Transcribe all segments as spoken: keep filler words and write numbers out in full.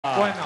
Bueno,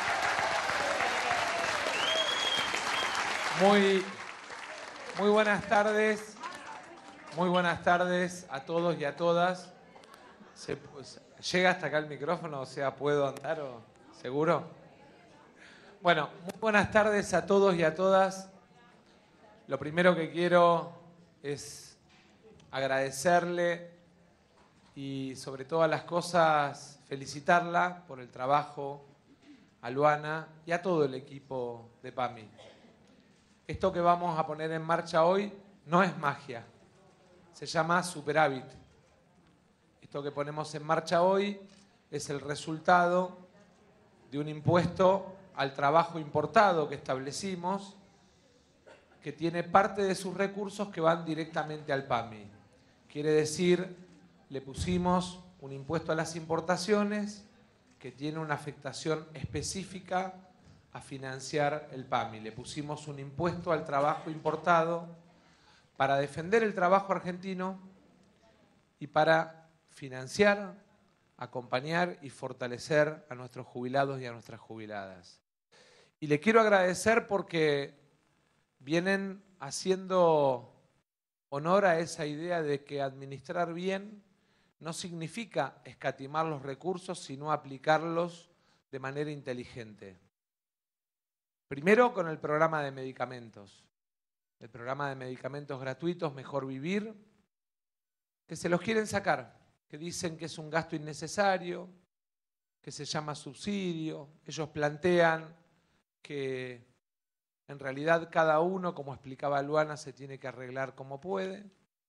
muy, muy buenas tardes, muy buenas tardes a todos y a todas. Se, pues, ¿llega hasta acá el micrófono? O sea, ¿puedo andar o seguro? Bueno, muy buenas tardes a todos y a todas. Lo primero que quiero es agradecerle y sobre todas las cosas felicitarla por el trabajo, a Luana y a todo el equipo de PAMI. Esto que vamos a poner en marcha hoy no es magia, se llama superávit. Esto que ponemos en marcha hoy es el resultado de un impuesto al trabajo importado que establecimos, que tiene parte de sus recursos que van directamente al PAMI. Quiere decir, le pusimos un impuesto a las importaciones que tiene una afectación específica a financiar el PAMI. Le pusimos un impuesto al trabajo importado para defender el trabajo argentino y para financiar, acompañar y fortalecer a nuestros jubilados y a nuestras jubiladas. Y le quiero agradecer porque vienen haciendo honor a esa idea de que administrar bien no significa escatimar los recursos, sino aplicarlos de manera inteligente. Primero con el programa de medicamentos. El programa de medicamentos gratuitos Mejor Vivir, que se los quieren sacar, que dicen que es un gasto innecesario, que se llama subsidio. Ellos plantean que en realidad cada uno, como explicaba Luana, se tiene que arreglar como puede.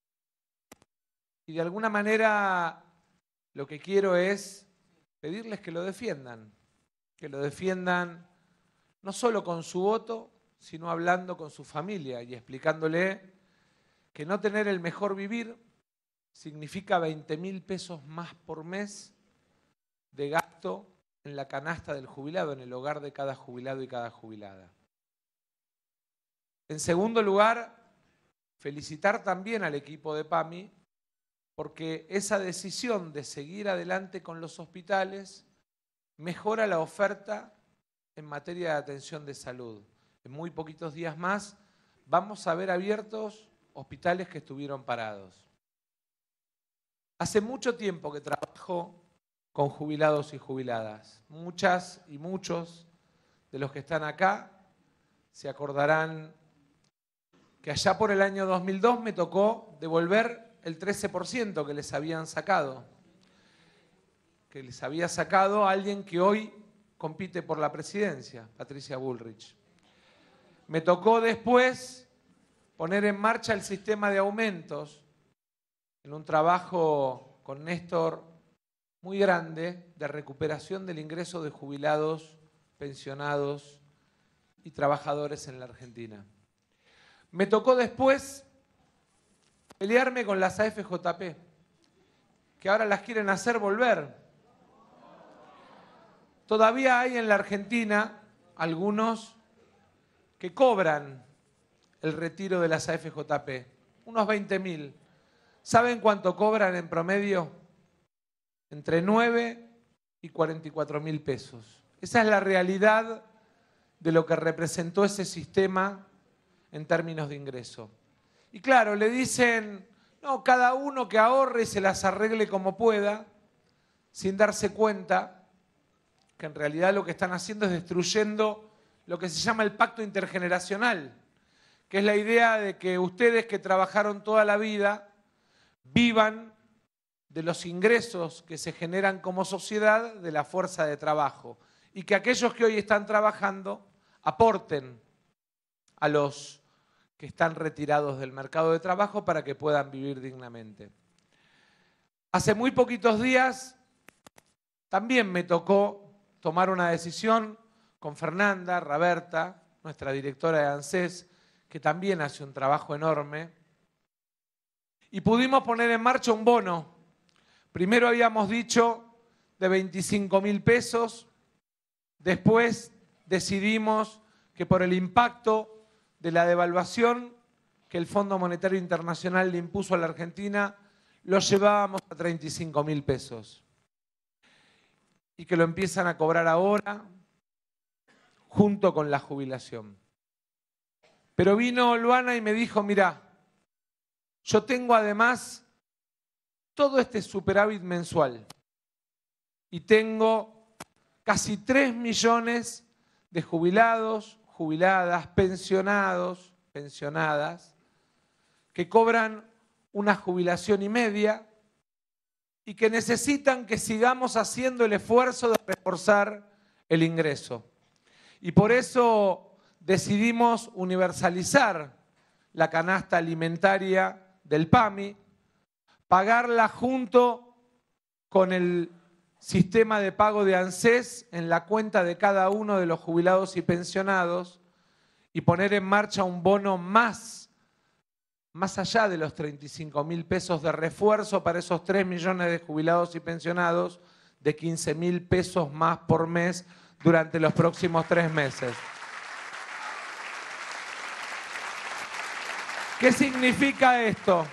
Y de alguna manera lo que quiero es pedirles que lo defiendan, que lo defiendan no solo con su voto, sino hablando con su familia y explicándole que no tener el mejor vivir significa veinte mil pesos más por mes de gasto en la canasta del jubilado, en el hogar de cada jubilado y cada jubilada. En segundo lugar, felicitar también al equipo de PAMI porque esa decisión de seguir adelante con los hospitales mejora la oferta en materia de atención de salud. En muy poquitos días más vamos a ver abiertos hospitales que estuvieron parados. Hace mucho tiempo que trabajo con jubilados y jubiladas. Muchas y muchos de los que están acá se acordarán que allá por el año dos mil dos me tocó devolver el trece por ciento que les habían sacado, que les había sacado a alguien que hoy compite por la presidencia, Patricia Bullrich. Me tocó después poner en marcha el sistema de aumentos en un trabajo con Néstor muy grande de recuperación del ingreso de jubilados, pensionados y trabajadores en la Argentina. Me tocó después pelearme con las A F J P, que ahora las quieren hacer volver. Todavía hay en la Argentina algunos que cobran el retiro de las A F J P, unos veinte mil. ¿Saben cuánto cobran en promedio? Entre nueve y cuarenta y cuatro mil pesos. Esa es la realidad de lo que representó ese sistema en términos de ingreso. Y claro, le dicen, no, cada uno que ahorre y se las arregle como pueda, sin darse cuenta que en realidad lo que están haciendo es destruyendo lo que se llama el pacto intergeneracional, que es la idea de que ustedes que trabajaron toda la vida vivan de los ingresos que se generan como sociedad de la fuerza de trabajo y que aquellos que hoy están trabajando aporten a los que están retirados del mercado de trabajo para que puedan vivir dignamente. Hace muy poquitos días también me tocó tomar una decisión con Fernanda Raberta, nuestra directora de ANSES, que también hace un trabajo enorme, y pudimos poner en marcha un bono. Primero habíamos dicho de veinticinco mil pesos, después decidimos que por el impacto de la devaluación que el Fondo Monetario Internacional le impuso a la Argentina, lo llevábamos a treinta y cinco mil pesos. y que lo empiezan a cobrar ahora junto con la jubilación. Pero vino Luana y me dijo, mirá, yo tengo además todo este superávit mensual y tengo casi tres millones de jubilados, jubiladas, pensionados, pensionadas, que cobran una jubilación y media y que necesitan que sigamos haciendo el esfuerzo de reforzar el ingreso. Y por eso decidimos universalizar la canasta alimentaria del PAMI, pagarla junto con el sistema de pago de ANSES en la cuenta de cada uno de los jubilados y pensionados y poner en marcha un bono más, más allá de los treinta y cinco mil pesos de refuerzo para esos tres millones de jubilados y pensionados, de quince mil pesos más por mes durante los próximos tres meses. ¿Qué significa esto?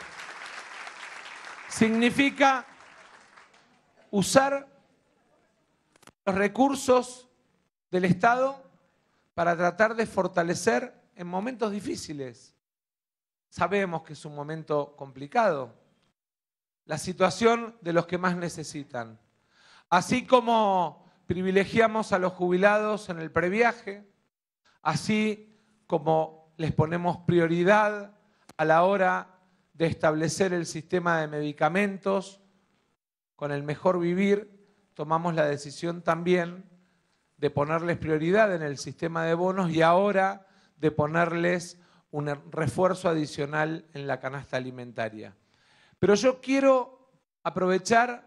Significa usar los recursos del Estado para tratar de fortalecer en momentos difíciles. Sabemos que es un momento complicado. La situación de los que más necesitan. Así como privilegiamos a los jubilados en el previaje, así como les ponemos prioridad a la hora de establecer el sistema de medicamentos con el mejor vivir, tomamos la decisión también de ponerles prioridad en el sistema de bonos y ahora de ponerles un refuerzo adicional en la canasta alimentaria. Pero yo quiero aprovechar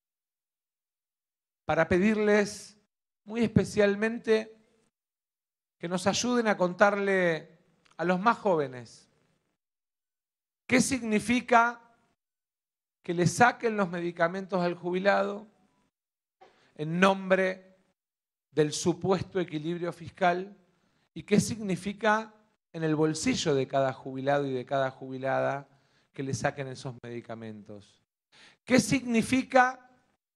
para pedirles muy especialmente que nos ayuden a contarle a los más jóvenes qué significa que le saquen los medicamentos al jubilado en nombre del supuesto equilibrio fiscal y qué significa en el bolsillo de cada jubilado y de cada jubilada que le saquen esos medicamentos. ¿Qué significa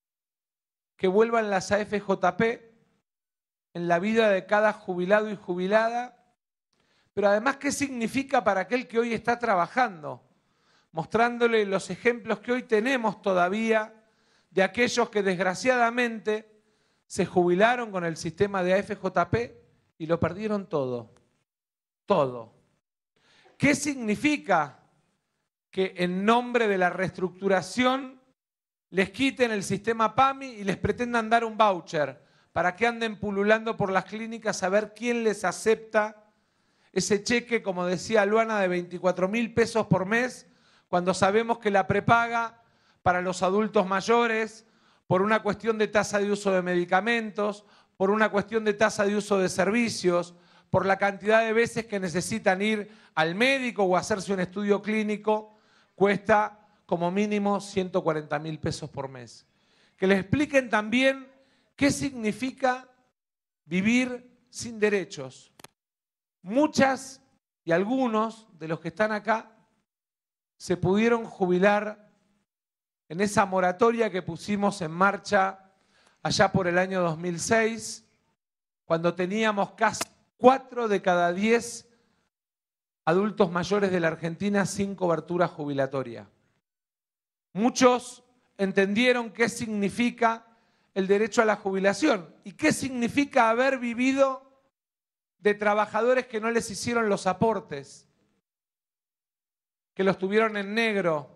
que vuelvan las A F J P en la vida de cada jubilado y jubilada? Pero además, ¿qué significa para aquel que hoy está trabajando? Mostrándole los ejemplos que hoy tenemos todavía de aquellos que desgraciadamente se jubilaron con el sistema de A F J P y lo perdieron todo. Todo. ¿Qué significa que en nombre de la reestructuración les quiten el sistema PAMI y les pretendan dar un voucher para que anden pululando por las clínicas a ver quién les acepta ese cheque, como decía Luana, de veinticuatro mil pesos por mes, cuando sabemos que la prepaga para los adultos mayores, por una cuestión de tasa de uso de medicamentos, por una cuestión de tasa de uso de servicios, por la cantidad de veces que necesitan ir al médico o hacerse un estudio clínico, cuesta como mínimo ciento cuarenta mil pesos por mes. Que les expliquen también qué significa vivir sin derechos. Muchas y algunos de los que están acá se pudieron jubilar en esa moratoria que pusimos en marcha allá por el año dos mil seis, cuando teníamos casi cuatro de cada diez adultos mayores de la Argentina sin cobertura jubilatoria. Muchos entendieron qué significa el derecho a la jubilación y qué significa haber vivido de trabajadores que no les hicieron los aportes, que los tuvieron en negro,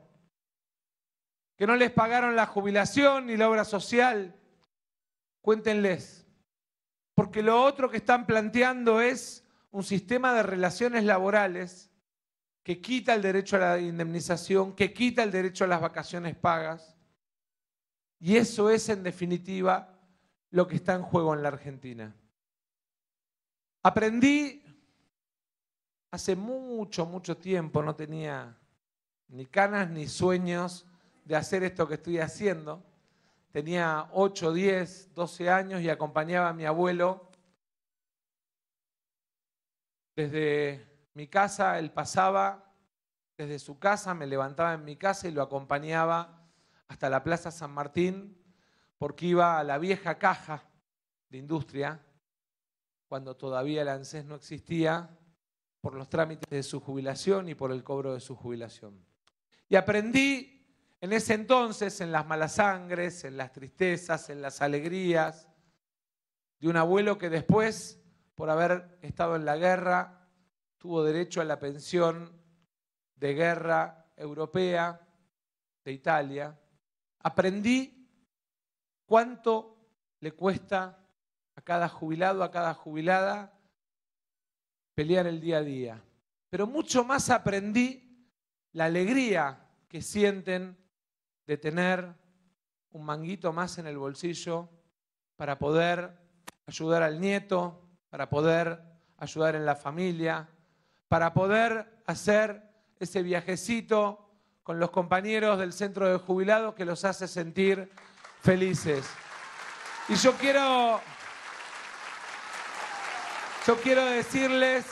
que no les pagaron la jubilación ni la obra social. Cuéntenles, porque lo otro que están planteando es un sistema de relaciones laborales que quita el derecho a la indemnización, que quita el derecho a las vacaciones pagas. Y eso es, en definitiva, lo que está en juego en la Argentina. Aprendí hace mucho, mucho tiempo, no tenía ni ganas ni sueños de hacer esto que estoy haciendo. Tenía ocho, diez, doce años y acompañaba a mi abuelo desde mi casa. Él pasaba desde su casa, me levantaba en mi casa y lo acompañaba hasta la Plaza San Martín, porque iba a la vieja caja de industria, cuando todavía el ANSES no existía, por los trámites de su jubilación y por el cobro de su jubilación. Y aprendí en ese entonces, en las malas sangres, en las tristezas, en las alegrías, de un abuelo que después, por haber estado en la guerra, tuvo derecho a la pensión de guerra europea de Italia. Aprendí cuánto le cuesta a cada jubilado, a cada jubilada, pelear el día a día. Pero mucho más aprendí la alegría que sienten de tener un manguito más en el bolsillo para poder ayudar al nieto, para poder ayudar en la familia, para poder hacer ese viajecito con los compañeros del centro de jubilados que los hace sentir felices. Y yo quiero... Yo quiero decirles,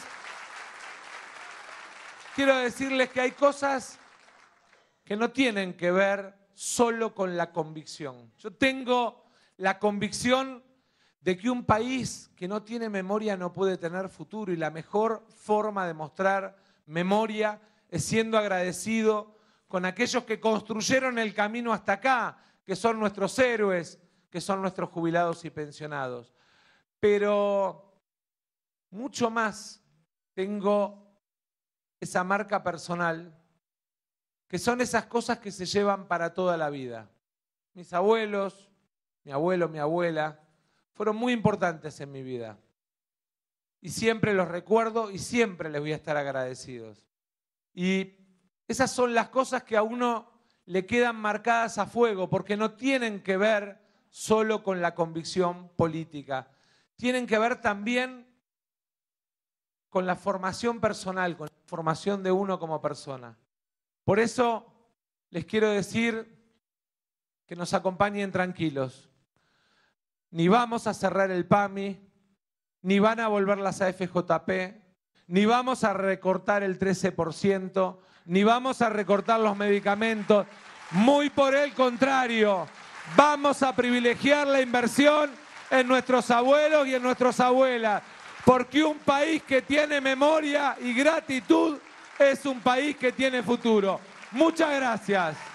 quiero decirles que hay cosas que no tienen que ver solo con la convicción. Yo tengo la convicción de que un país que no tiene memoria no puede tener futuro, y la mejor forma de mostrar memoria es siendo agradecido con aquellos que construyeron el camino hasta acá, que son nuestros héroes, que son nuestros jubilados y pensionados. Pero mucho más tengo esa marca personal, que son esas cosas que se llevan para toda la vida. Mis abuelos, mi abuelo, mi abuela, fueron muy importantes en mi vida. Y siempre los recuerdo y siempre les voy a estar agradecidos. Y esas son las cosas que a uno le quedan marcadas a fuego, porque no tienen que ver solo con la convicción política. Tienen que ver también con la formación personal, con la formación de uno como persona. Por eso les quiero decir que nos acompañen tranquilos. Ni vamos a cerrar el PAMI, ni van a volver las A F J P, ni vamos a recortar el trece por ciento, ni vamos a recortar los medicamentos. Muy por el contrario, vamos a privilegiar la inversión en nuestros abuelos y en nuestras abuelas. Porque un país que tiene memoria y gratitud es un país que tiene futuro. Muchas gracias.